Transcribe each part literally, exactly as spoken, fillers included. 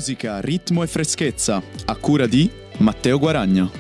Musica, ritmo e freschezza, a cura di Matteo Guaragna.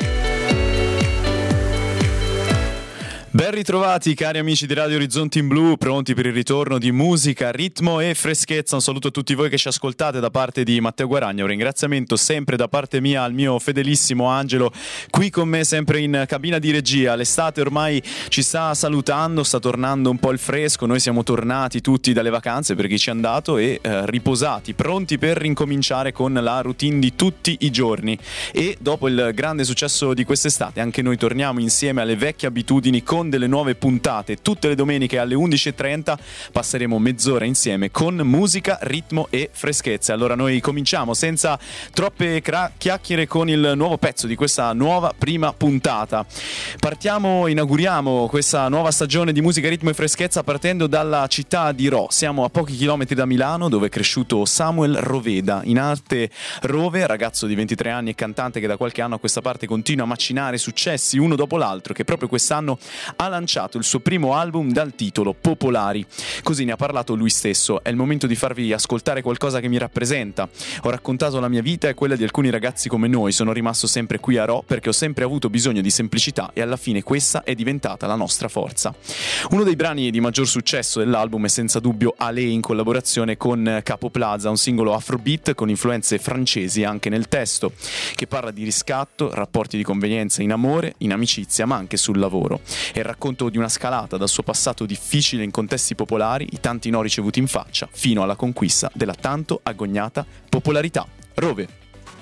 Ben ritrovati cari amici di Radio Orizzonti in Blu, pronti per il ritorno di musica, ritmo e freschezza. Un saluto a tutti voi che ci ascoltate da parte di Matteo Guaragna, un ringraziamento sempre da parte mia al mio fedelissimo Angelo, qui con me sempre in cabina di regia. L'estate ormai ci sta salutando, sta tornando un po' il fresco, noi siamo tornati tutti dalle vacanze per chi ci è andato e eh, riposati, pronti per rincominciare con la routine di tutti i giorni. E dopo il grande successo di quest'estate anche noi torniamo insieme alle vecchie abitudini con delle nuove puntate. Tutte le domeniche alle undici e trenta passeremo mezz'ora insieme con musica, ritmo e freschezza. Allora noi cominciamo senza troppe cra- chiacchiere con il nuovo pezzo di questa nuova prima puntata. Partiamo, inauguriamo questa nuova stagione di musica, ritmo e freschezza partendo dalla città di Rho. Siamo a pochi chilometri da Milano, dove è cresciuto Samuel Roveda, in arte Rove, ragazzo di ventitré anni e cantante che da qualche anno a questa parte continua a macinare successi uno dopo l'altro, che proprio quest'anno ha lanciato il suo primo album dal titolo Popolari. Così ne ha parlato lui stesso: è il momento di farvi ascoltare qualcosa che mi rappresenta. Ho raccontato la mia vita e quella di alcuni ragazzi come noi. Sono rimasto sempre qui a Rho perché ho sempre avuto bisogno di semplicità e alla fine questa è diventata la nostra forza. Uno dei brani di maggior successo dell'album è senza dubbio Ale, in collaborazione con Capo Plaza, un singolo afrobeat con influenze francesi anche nel testo, che parla di riscatto, rapporti di convenienza in amore, in amicizia, ma anche sul lavoro. È il racconto di una scalata dal suo passato difficile in contesti popolari, i tanti no ricevuti in faccia, fino alla conquista della tanto agognata popolarità. Rove.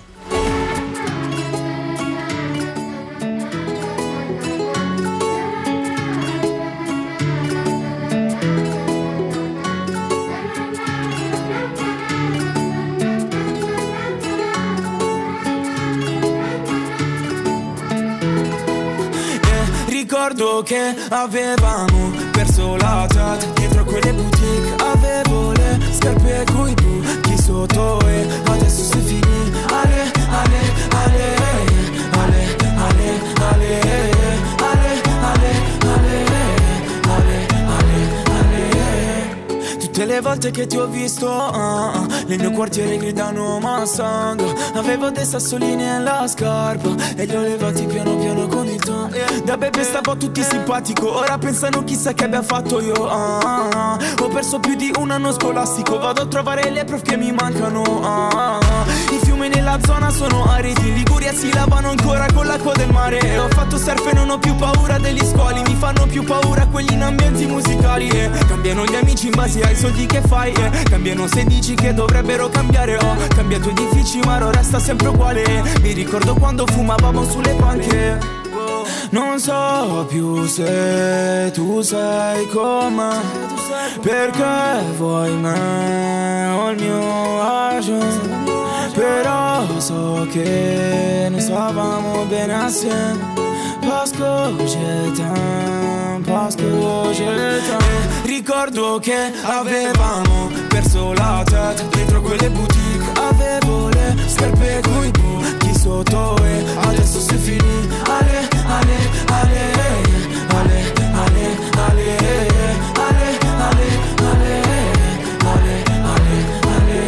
Ricordo che avevamo perso la chat dietro quelle boutique, avevo le scarpe coi buchi sotto e adesso si finì. Ale, ale, ale, ale, ale, ale, ale, ale, ale, ale, ale, ale. Tutte le volte che ti ho visto uh, nel mio quartiere gridano Mustang, avevo dei sassolini nella scarpa e li ho levati piano piano con il tuo. Da bebe stavo a tutti simpatico, ora pensano chissà che abbia fatto io. ah, ah. Ho perso più di un anno scolastico, vado a trovare le prof che mi mancano. ah, ah. I fiumi nella zona sono aridi, in Liguria si lavano ancora con l'acqua del mare. Ho fatto surf e non ho più paura degli squali, mi fanno più paura quelli in ambienti musicali. eh. Cambiano gli amici in base ai soldi che fai, eh. cambiano se dici che dovrebbero cambiare. Ho cambiato edifici ma ora resta sempre uguale. Mi ricordo quando fumavamo sulle panche. Non so più se tu sei con me, perché vuoi me o il mio agio. Però so che ne stavamo bene assieme. Parce que je t'aime, parce que je t'aime. Ricordo che avevamo perso la tête dietro quelle boutique, avevo le scarpe coi buchi sotto e adesso si finì. Ale, ale, ale, ale, ale, ale, ale, ale, ale, ale, ale,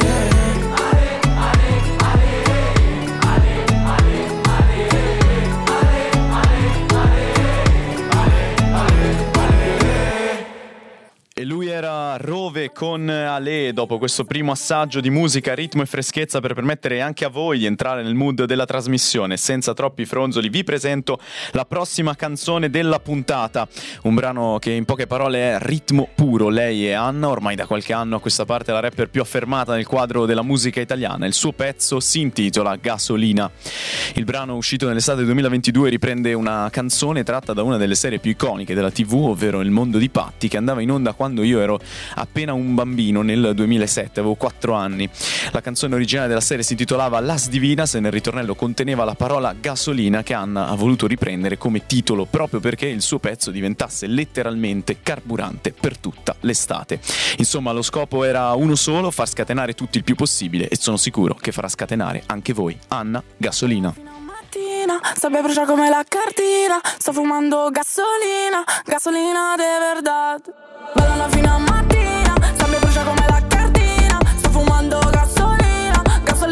E lui era Rove con Ale, dopo questo primo assaggio di musica, ritmo e freschezza per permettere anche a voi di entrare nel mood della trasmissione. Senza troppi fronzoli vi presento la prossima canzone della puntata, un brano che in poche parole è ritmo puro. Lei è Anna, ormai da qualche anno a questa parte la rapper più affermata nel quadro della musica italiana. Il suo pezzo si intitola Gasolina. Il brano, uscito nell'estate duemilaventidue, riprende una canzone tratta da una delle serie più iconiche della tivù, ovvero Il mondo di Patti, che andava in onda quando io ero appena un bambino nel duemilasette, avevo quattro anni. La canzone originale della serie si intitolava Las Divinas e nel ritornello conteneva la parola gasolina, che Anna ha voluto riprendere come titolo proprio perché il suo pezzo diventasse letteralmente carburante per tutta l'estate. Insomma, lo scopo era uno solo: far scatenare tutti il più possibile, e sono sicuro che farà scatenare anche voi. Anna, Gasolina. Sabbia brucia come la cartina, sto fumando gasolina, gasolina de verdad. Ballano fino a mattina, sabbia brucia come la cartina, sto fumando gasolina, gasolina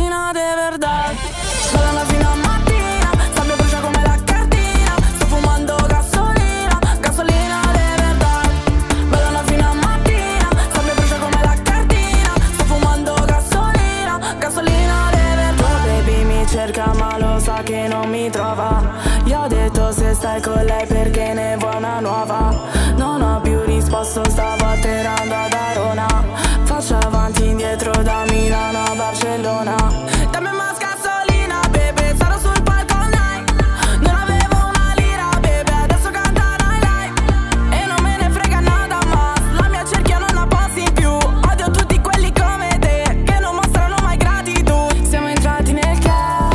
gasolina de verdad. Ballano fino a mattina, sabbia brucia come la cartina. Sto fumando gasolina, gasolina de verdad. Ballano fino a mattina, sabbia brucia come la cartina. Sto fumando gasolina, gasolina de verdad. Baby mi cerca ma lo sa che non mi trova. Io ho detto se stai con lei perché ne vuoi una nuova. Non ho più risposto, stavo atterrando ad Arona. Faccio avanti indietro da Milano a Barcellona. Dammi más gasolina, baby, sarò sul palco night. Non avevo una lira, baby, adesso canta Nai Nai. E non me ne frega nada más, la mia cerchia non ha posti in più. Odio tutti quelli come te, che non mostrano mai gratitudine. Siamo entrati nel club,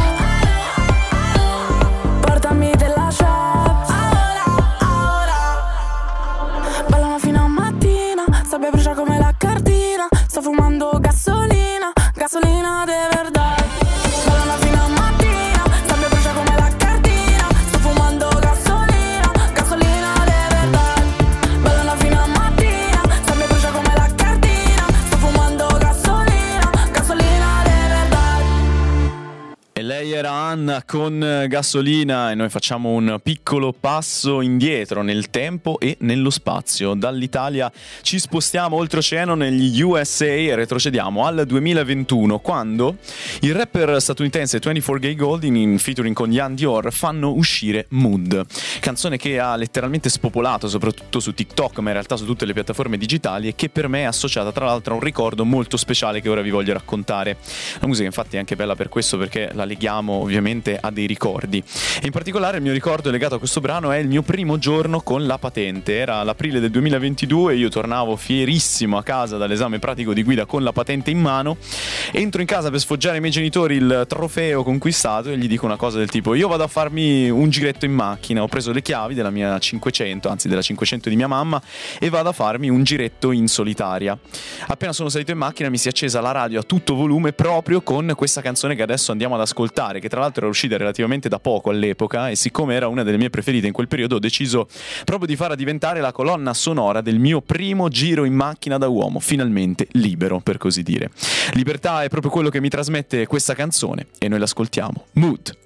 portami della shop. Ora, ora. Ballano fino a mattina, sabbia brucia come la cartina. Sto fumando gasolina, gasolina de verdad. Ballano fino a mattina, sabbia brucia come la cartina. Sto fumando gasolina, gasolina de verdad. Ballano fino a mattina, sabbia brucia come la cartina. Sto fumando gasolina, gasolina de verdad. E lei era Anna con Gasolina e noi facciamo un piccolo passo indietro nel tempo e nello spazio. Dall'Italia ci spostiamo oltreoceano negli U S A e retrocediamo al duemilaventuno, quando il rapper statunitense ventiquattro Gay Goldin in featuring con Ian Dior fanno uscire Mood, canzone che ha letteralmente spopolato soprattutto su TikTok ma in realtà su tutte le piattaforme digitali e che per me è associata tra l'altro a un ricordo molto speciale che ora vi voglio raccontare. La musica infatti è anche bella per questo, perché la leghiamo ovviamente a dei ricordi, e in particolare il mio ricordo legato a questo brano è il mio primo giorno con la patente. Era l'aprile del duemilaventidue, io tornavo fierissimo a casa dall'esame pratico di guida con la patente in mano, entro in casa per sfoggiare ai miei genitori il trofeo conquistato e gli dico una cosa del tipo: io vado a farmi un giretto in macchina, ho preso le chiavi della mia cinquecento, anzi della cinquecento di mia mamma, e vado a farmi un giretto in solitaria. Appena sono salito in macchina mi si è accesa la radio a tutto volume proprio con questa canzone che adesso andiamo ad ascoltare, che tra l'altro era uscita relativamente da poco all'epoca, e siccome era una delle mie preferite in quel periodo ho deciso proprio di farla diventare la colonna sonora del mio primo giro in macchina da uomo, finalmente libero per così dire. Libertà è proprio quello che mi trasmette questa canzone e noi l'ascoltiamo. Mood.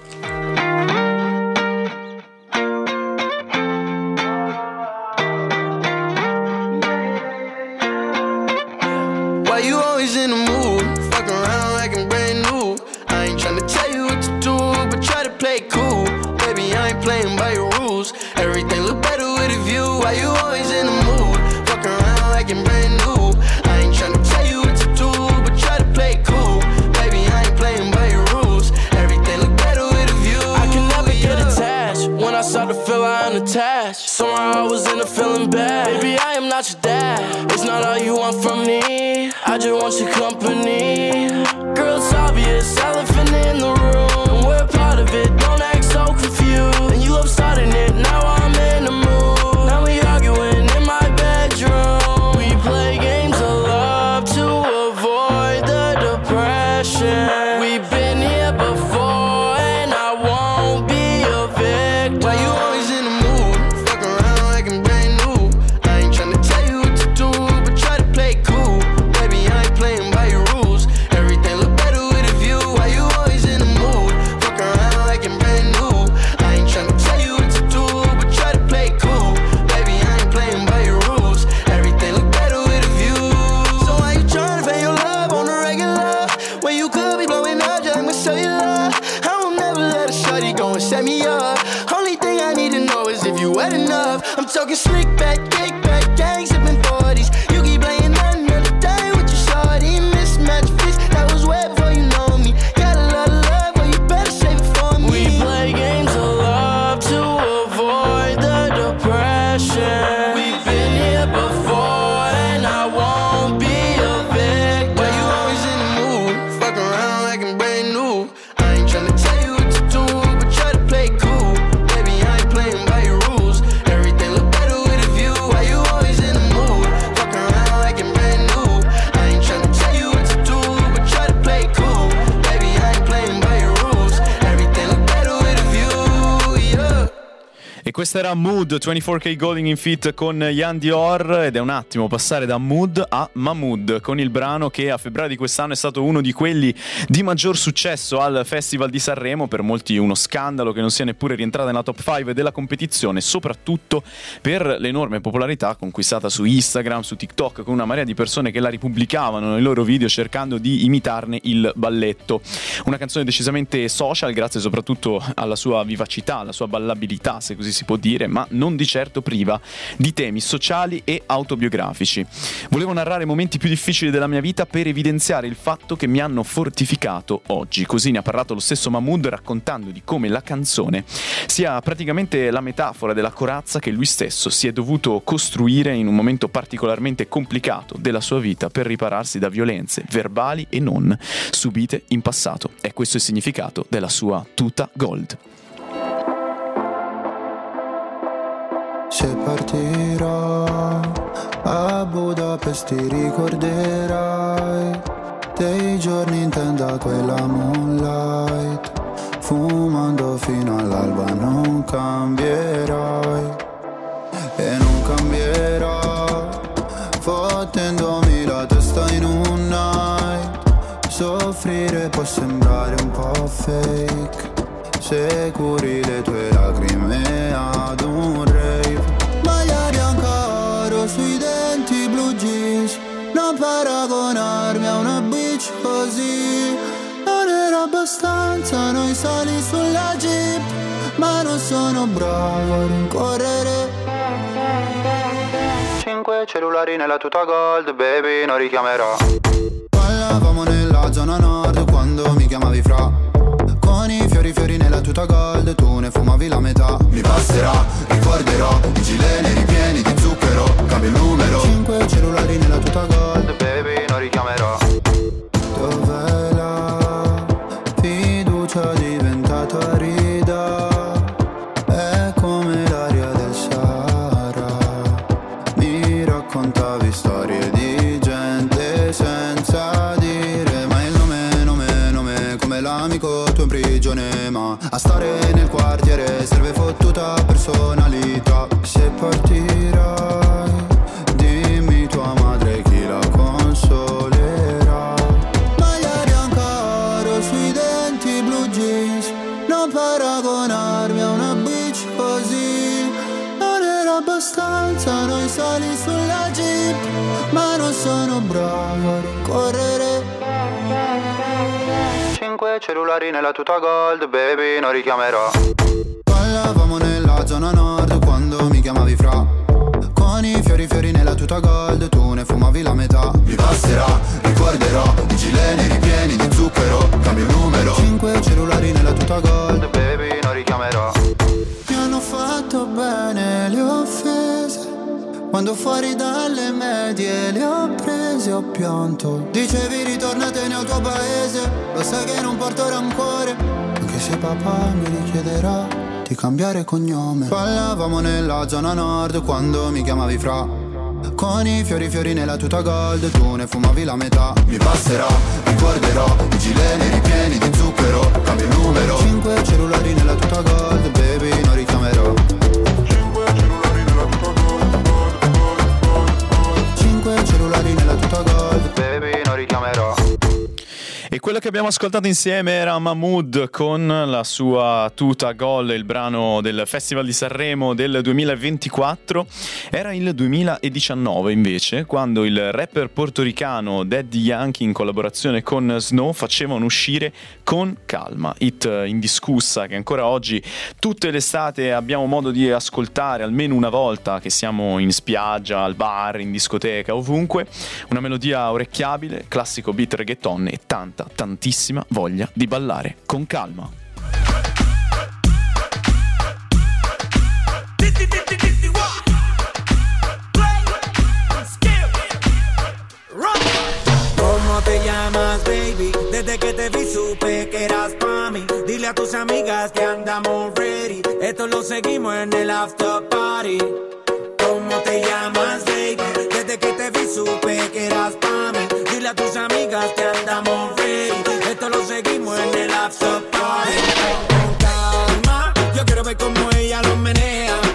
Why you always in the mood? Fuck around like I'm brand new. I ain't tryna tell you what to do, but try to play cool. Baby, I ain't playing by your rules. Everything look better with a view. Why you always in the mood? Fuck around like I'm brand new. I ain't tryna tell you what to do, but try to play cool. Baby, I ain't playing by your rules. Everything look better with a view. I can never yeah. get attached. When I start to feel I am attached, somehow I was in a feeling bad. Baby, I am not your dad. It's not all you want from me. I just want your company. Girl, it's obvious, elephant in the room. We're part of it, don't act so confused. And you love starting it, now I'm in the mood. Now we arguing in my bedroom. We play games of love to avoid the depression. We've been here before and I won't be a victim. Why you always in the mood? Fuck around like I'm brand new. I ain't tryna tell you what to do, but try to play cool. Baby, I ain't playing by your rules. Everything look better with a view. Why you always in the mood? Fuck around like I'm brand new. I ain't tryna tell you what to do, but try to play cool. Baby, I ain't playing by your rules. Everything look better with a view. So why you tryna pay your love on the regular when you could be blowing up just like my cellular? I will never let a shorty go and set me up. Only thing I need to know is if you wet enough. I'm talking slick back, kick back, gang sipping forties. You keep playing another day with your shorty. Mismatch fish, that was wet before you know me. Got a lot of love, but you better save it for me. We play games of love to avoid the depression. We've been here before and I won't be a victim. Why you always in the mood? Fuck around like I'm brand new. I ain't tryna tell you what to do, but try to play cool. Baby, I ain't playing by your rules. Everything look better with a view. Why you questa era Mood, ventiquattro K Golding in feat con Ian Dior, ed è un attimo passare da Mood a Mahmood con il brano che a febbraio di quest'anno è stato uno di quelli di maggior successo al Festival di Sanremo, per molti uno scandalo che non sia neppure rientrata nella top cinque della competizione, soprattutto per l'enorme popolarità conquistata su Instagram, su TikTok, con una marea di persone che la ripubblicavano nei loro video cercando di imitarne il balletto. Una canzone decisamente social, grazie soprattutto alla sua vivacità, alla sua ballabilità, se così si può dire, ma non di certo priva di temi sociali e autobiografici. Volevo narrare i momenti più difficili della mia vita per evidenziare il fatto che mi hanno fortificato oggi. Così ne ha parlato lo stesso Mahmood, raccontando di come la canzone sia praticamente la metafora della corazza che lui stesso si è dovuto costruire in un momento particolarmente complicato della sua vita per ripararsi da violenze verbali e non subite in passato. È questo il significato della sua tuta gold. Se partirò a Budapest ti ricorderai dei giorni in tenda quella moonlight, fumando fino all'alba non cambierai e non cambierò, fottendomi la testa in un night. Soffrire può sembrare un po' fake se curi le tue lacrime ad un rave. Maglia bianca oro sui denti, blu jeans, non paragonarmi a una bitch così. Non era abbastanza noi sali sulla jeep, ma non sono bravo a rincorrere. Cinque cellulari nella tuta gold, baby non richiamerò. Parlavamo nella zona nord quando mi chiamavi fra. Con i fiori fiori nella tuta gold, tu ne fumavi la metà. Mi passerà, ricorderò i gileni ripieni di zucchero, cambio il numero. Cinque cellulari nella tuta gold, baby non richiamerò. Dov'è la fiducia diventata rida? È come l'aria del Sahara. Mi raccontavi storie di gente senza dire mai il nome, nome, nome, come l'amico tuo in prigione. Ma a stare nel quartiere serve fottuta personalità. Se partirai, dimmi tua madre chi la consolerà. Maglia bianca oro sui denti, blu jeans, non paragonarmi a una bitch così. Non era abbastanza noi sali sulla jeep, ma non sono bravo a rincorrere. Cinque cellulari nella tuta gold, baby non richiamerò. Parlavamo nella zona nord quando mi chiamavi fra. Con i fiori fiori nella tuta gold, tu ne fumavi la metà. Mi passerà, ricorderò i gileni ripieni di zucchero, cambio il numero. Cinque cellulari nella tuta gold, baby non richiamerò. Mi hanno fatto bene le offese, quando fuori dalle medie le ho prese, ho pianto. Dicevi ritornatene al tuo paese, lo sai che non porto rancore, anche se papà mi richiederà di cambiare cognome. Parlavamo nella zona nord quando mi chiamavi fra. Con i fiori fiori nella tuta gold, tu ne fumavi la metà. Mi passerà, ricorderò i gileni ripieni di zucchero, cambio il numero. Cinque cellulari nella tuta gold, baby non richiamerò. Cellulari nella tuta gold, baby non richiamerò. E quello che abbiamo ascoltato insieme era Mahmood con la sua tuta gold, il brano del Festival di Sanremo del duemilaventiquattro. Era il duemiladiciannove invece, quando il rapper portoricano Daddy Yankee in collaborazione con Snow facevano uscire Con Calma, hit indiscussa che ancora oggi tutte le estate abbiamo modo di ascoltare almeno una volta che siamo in spiaggia, al bar, in discoteca, ovunque. Una melodia orecchiabile, classico beat reggaeton e tanta tantissima voglia di ballare. Con calma. ¿Cómo te llamas, baby? Desde que te vi supe que eras pa' mí. Dile a tus amigas que andamos ready. Esto lo seguimos en el after party. ¿Cómo te llamas, baby? Desde que te vi supe que eras pa' mí. Dile a tus amigas que andamos ready. Esto lo seguimos en el after party. Con calma, yo quiero ver cómo ella lo menea.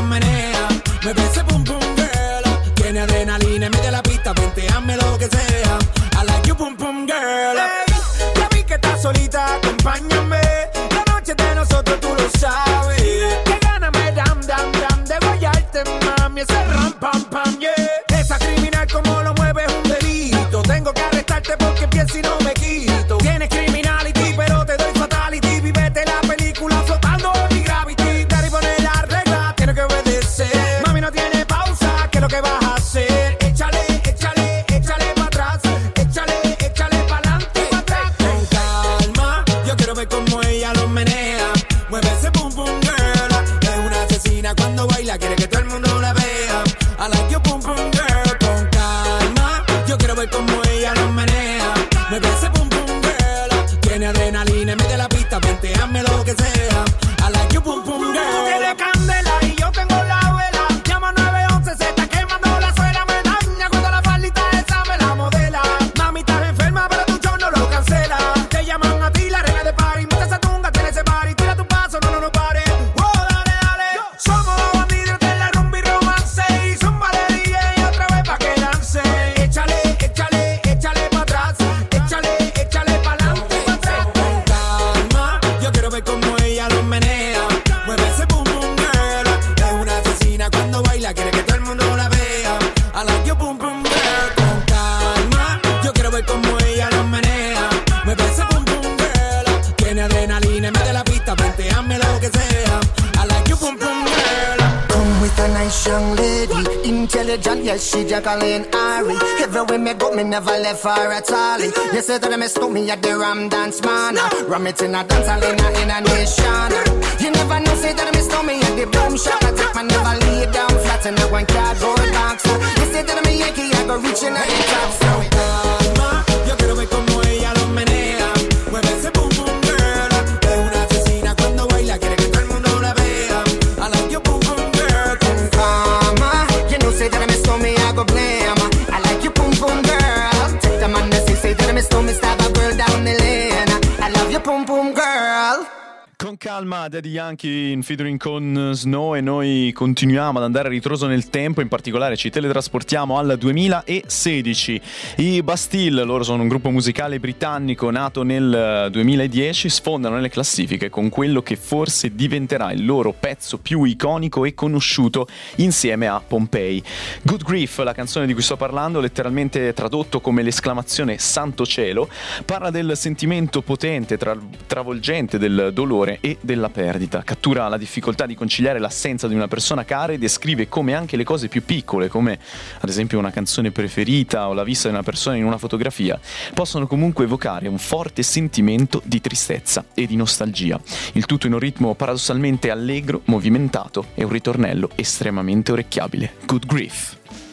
menea. Me parece pum pum girl. Tiene adrenalina en medio de la pista, venteame lo que sea. I like you pum pum girl. Hey, ya vi que estás solita, acompáñame. La noche de nosotros tú lo sabes. Que gana me dam dam dam de guayarte, mami. Ese ram pam pam, yeah. Esa criminal como lo mueve es un delito. Tengo que arrestarte porque pienso y no me quito. Tienes criminality pero te doy fatality. Vivete la película flotando en mi gravity. Daddy pone la regla, tiene que obedecer. Mami no tiene pausa, ¿qué es lo que vas a hacer? Échale, échale, échale pa' atrás. Échale, échale pa'lante, pa' atrás. Con calma, yo quiero ver cómo ella lo menea. Mueve ese pum pum girl. Es una asesina cuando baila, quiere que todo el mundo la vea. I like you pum pum girl. Con calma, yo quiero ver cómo ella lo menea. Mueve ese pum pum girl. Tiene adrenalina en medio de la pista, venteame lo que sea. I like you pum pum girl. Tú tienes candela y yo tengo la vela. Llama nueve once, se está quemando la suela. Me daña cuando la faldita esa me la modela. Mami, estás enferma, pero tu show no lo cancela. Te llaman a ti la reina de party. Mucha esa tunga, tiene ese party. Tira tu paso, no, no, no pare. Oh, dale, dale. Somos los bandidos de la rumba y romance. Y son valería y otra vez pa' que lance. Échale, échale, échale pa' atrás. Échale, échale pa'lante, pa' atrás. Con calma, yo quiero ver cómo ella lo menea. Mueve ese pum pum girl. Es una asesina cuando baila, quiere que todo el mundo la vea. I like you pum pum girl. Con calma, yo quiero ver cómo ella lo menea. Mueve ese pum pum girl. Tiene adrenalina en medio de la pista, venteame lo que sea. I like you pum pum girl. Come with a nice young lady, intelligent, yes, she Jacqueline Ari. Everywhere me go, me never left her at all. You say that me stop me at the Ram Dance Man. Ram it in a dance hall in a, in a nation. You never know, say that me stop me at the Boom Shop. I take my never lay down flat in a one cardboard box. You say that me Yankee, I go reaching at the top. So Calma, yo quiero ver cómo ella lo menea. Mueve ese pum pum girl. Es una asesina cuando baila, quiere que todo el mundo la vea. I like you pum pum girl. Con calma, you know, say that me stop me, I go blame. I like you pum pum girl. Take the man that say, say that me stop me, stab a girl down the lane. I love you pum pum girl. Con calma, Daddy Yankee in featuring con Snow, e noi continuiamo ad andare a ritroso nel tempo, in particolare ci teletrasportiamo al duemilasedici. I Bastille, loro sono un gruppo musicale britannico nato nel duemiladieci, sfondano nelle classifiche con quello che forse diventerà il loro pezzo più iconico e conosciuto insieme a Pompeii. Good Grief, la canzone di cui sto parlando, letteralmente tradotto come l'esclamazione santo cielo, parla del sentimento potente, tra- travolgente del dolore e della perdita. Cattura la difficoltà di conciliare l'assenza di una persona cara e descrive come anche le cose più piccole, come ad esempio una canzone preferita o la vista di una persona in una fotografia, possono comunque evocare un forte sentimento di tristezza e di nostalgia. Il tutto in un ritmo paradossalmente allegro, movimentato e un ritornello estremamente orecchiabile. Good Grief.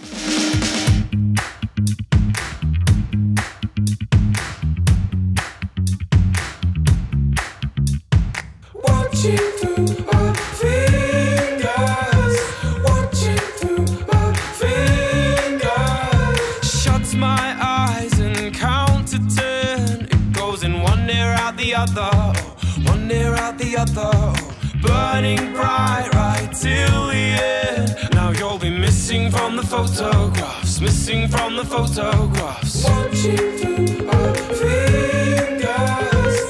Watching through our fingers, watching through our fingers. Shuts my eyes and count to ten. It goes in one ear out the other, one ear out the other. Burning bright right till the end. Now you'll be missing from the photographs, missing from the photographs. Watching through our fingers.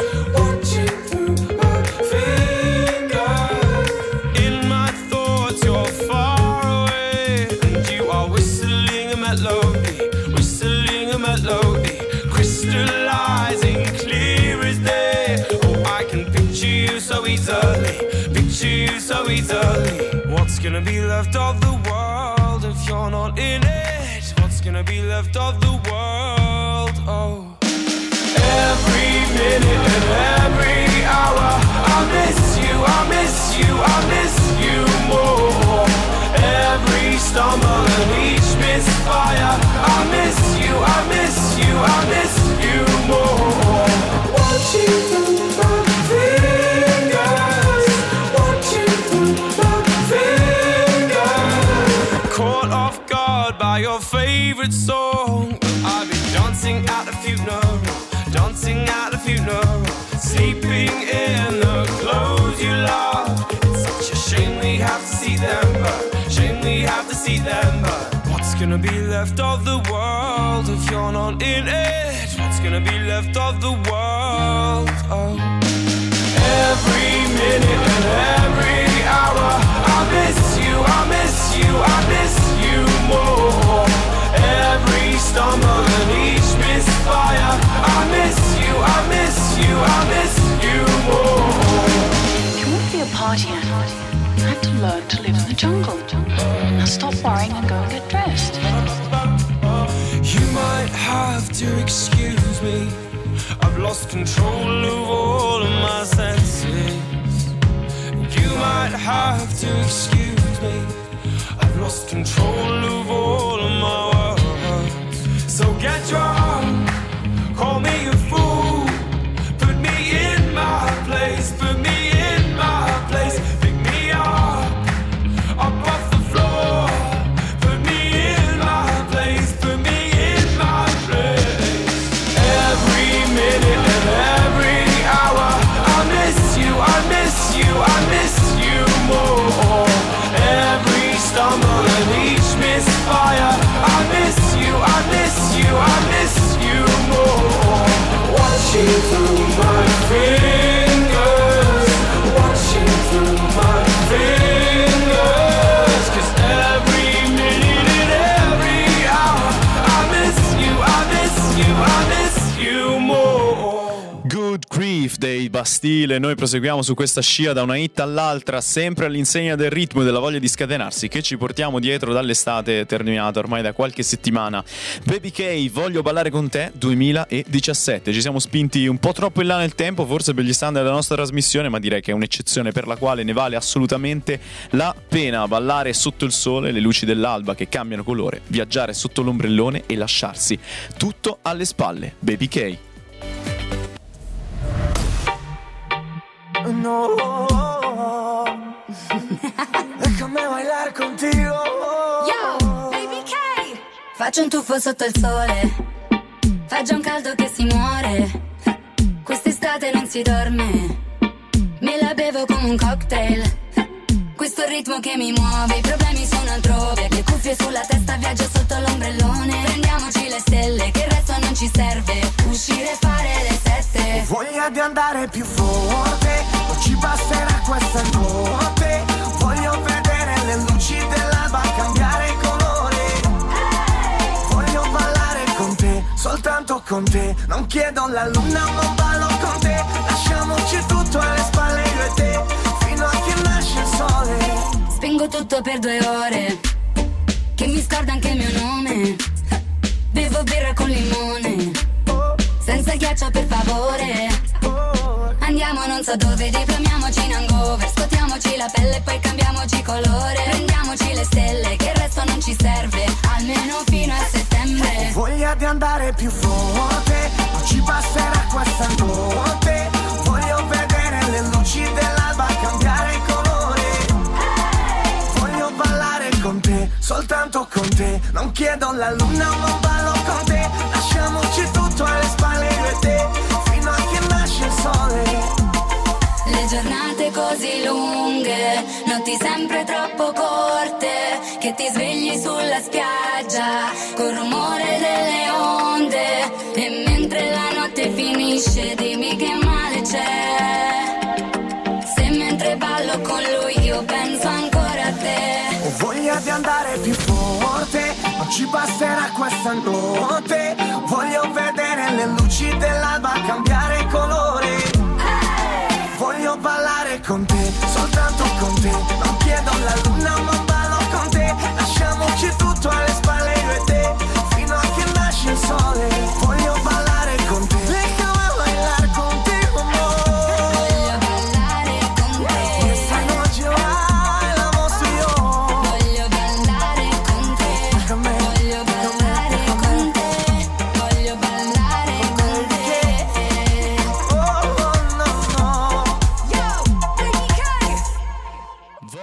So easily, picture you so easily. What's gonna be left of the world if you're not in it? What's gonna be left of the world? Oh, every minute and every hour, I miss you, I miss you, I miss you more. Every stumble and each misfire, I miss you, I miss you, I miss you more. Watching through my fingers, watching through my fingers. Caught off guard by your favorite song. I've been dancing at the funeral, dancing at the funeral, sleeping in the clothes you love. It's such a shame we have to see them burn. Shame we have to see them burn. What's gonna be left of the world if you're not in it? What's gonna be left of the world? Oh. Every minute and every hour, I miss you, I miss you, I miss you more. Every stumble and each misfire, I miss you, I miss you, I miss you more. It won't be a party, Anna. I have to learn to live in the jungle. Now stop worrying and go and get dressed. You might have to excuse me, I've lost control of all of my senses. You might have to excuse me, I've lost control of all of my words. So get drunk, call me a fool, put me in my place, put me in my place, pick me up, up off the floor, put me in my place, put me in my place. Every minute and every hour, I miss you, I miss you, I miss you more. Every stumble and each misfire, I miss you, I miss you, I miss you more. Watching through my fingers, watching through my fingers, 'cause every minute and every hour, I miss you, I miss you, I miss you more. Good Grief dei Bastille. Noi proseguiamo su questa scia da una hit all'altra, sempre all'insegna del ritmo e della voglia di scatenarsi che ci portiamo dietro dall'estate terminata ormai da qualche settimana. Baby K, Voglio ballare con te duemiladiciassette. Ci siamo spinti un po' troppo in là nel tempo, forse per gli standard della nostra trasmissione, ma direi che è un'eccezione per la quale ne vale assolutamente la pena. Ballare sotto il sole, le luci dell'alba che cambiano colore, viaggiare sotto l'ombrellone e lasciarsi tutto alle spalle. Baby K. No, déjame bailar contigo. Yo, Baby K. Faccio un tuffo sotto il sole, fa già un caldo che si muore. Quest'estate non si dorme, me la bevo come un cocktail. Questo ritmo che mi muove, i problemi sono altrove. Le cuffie sulla testa, viaggio sotto l'ombrellone. Prendiamoci le stelle, che il resto non ci serve. Uscire e fare le sette. Voglia di andare più forte, non ci basterà questa notte. Voglio vedere le luci dell'alba cambiare colore. Voglio ballare con te, soltanto con te. Non chiedo la luna ma ballo con te. Lasciamoci tutto alle spalle io e te, fino a che nasce il sole. Spengo tutto per due ore, che mi scorda anche il mio nome. Bevo birra con limone, senza ghiaccio per favore. Andiamo non so dove, diplomiamoci in hangover. Scotiamoci la pelle e poi cambiamoci colore. Prendiamoci le stelle, che il resto non ci serve, almeno fino a settembre. Voglia di andare più forte, non ci basterà questa notte. Voglio vedere le luci dell'alba cambiare colore. Voglio ballare con te, soltanto con te. Non chiedo la luna ma ballo con te. Lasciamoci tutto alle spalle io e te, fino a che nasce il sole. Le giornate così lunghe, notti sempre troppo corte, che ti svegli sulla spiaggia col rumore delle onde. E mentre la notte finisce dimmi che male c'è, se mentre ballo con lui io penso ancora a te. Ho voglia di andare più forte, non ci basterà questa notte. Voglio vedere le luci dell'alba cambiare colore. Voglio ballare con te, soltanto con te. Non chiedo la luna ma ballo con te. Lasciamoci tutto alle spalle io e te, fino a che nasce il sole. Voglio ballare con te, déjame bailar contigo, amor. Voglio ballare con te, Esta noche bailamos tú y yo. voglio ballare con te, Déjame, voglio ballare con te, voglio ballare con te. oh, oh, no, no. Yo, Baby K. Voglio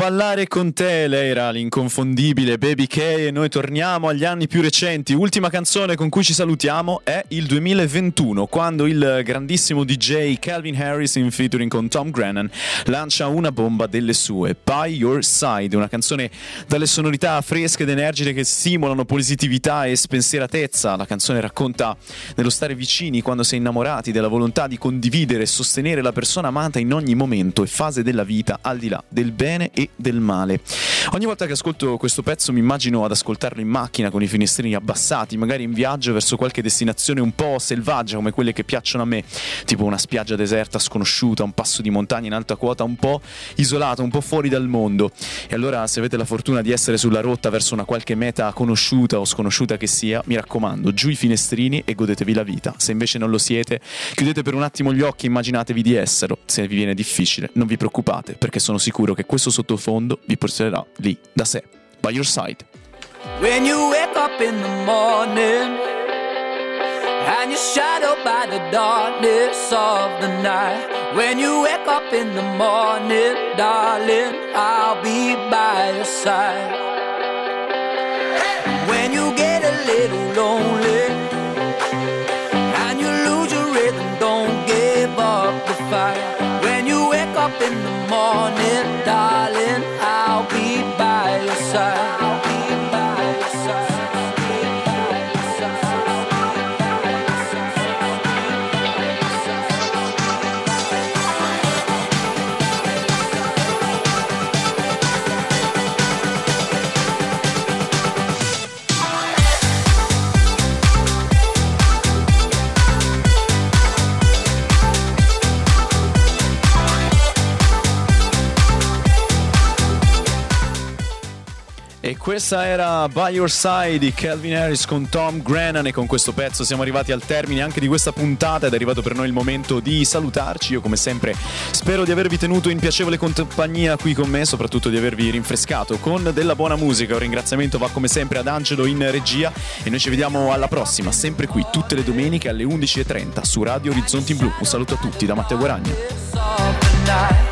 Ballare con te, lei era l'inconfondibile Baby K e noi torniamo agli anni più recenti. Ultima canzone con cui ci salutiamo è il duemilaventuno, quando il grandissimo D J Calvin Harris in featuring con Tom Grennan lancia una bomba delle sue, By Your Side, una canzone dalle sonorità fresche ed energiche che simulano positività e spensieratezza. La canzone racconta dello stare vicini quando sei innamorati, della volontà di condividere e sostenere la persona amata in ogni momento e fase della vita, al di là del bene e del male. Ogni volta che ascolto questo pezzo mi immagino ad ascoltarlo in macchina con i finestrini abbassati, magari in viaggio verso qualche destinazione un po' selvaggia come quelle che piacciono a me, tipo una spiaggia deserta sconosciuta, un passo di montagna in alta quota, un po' isolato, un po' fuori dal mondo. E allora, se avete la fortuna di essere sulla rotta verso una qualche meta conosciuta o sconosciuta che sia, mi raccomando, giù i finestrini e godetevi la vita. Se invece non lo siete, chiudete per un attimo gli occhi e immaginatevi di esserlo. Se vi viene difficile, non vi preoccupate, perché sono sicuro che questo sottofondo vi porterà lì da sé. By Your Side. When you wake up in the morning and you're shadowed by the darkness of the night. When you wake up in the morning, darling, I'll be by your side. When you get a little lonely and you lose your rhythm, don't give up the fight. When you wake up in the morning, darling, I'll be by your side. I'll be by your side. E questa era By Your Side di Calvin Harris con Tom Grennan, e con questo pezzo siamo arrivati al termine anche di questa puntata ed è arrivato per noi il momento di salutarci. Io come sempre spero di avervi tenuto in piacevole compagnia qui con me, soprattutto di avervi rinfrescato con della buona musica. Un ringraziamento va come sempre ad Angelo in regia e noi ci vediamo alla prossima, sempre qui tutte le domeniche alle undici e trenta su Radio Orizzonti in Blu. Un saluto a tutti da Matteo Guaragna.